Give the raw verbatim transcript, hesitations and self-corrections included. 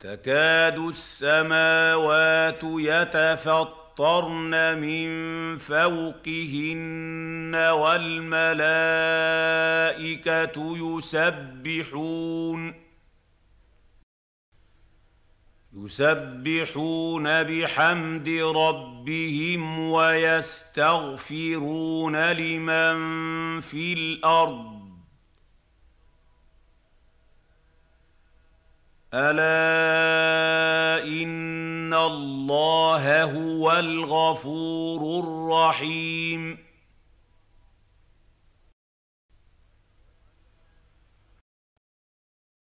تكاد السماوات يتفطرن من فوقهن والملائكة يسبحون يسبحون بحمد ربهم ويستغفرون لمن في الأرض ألا إن الله هو الغفور الرحيم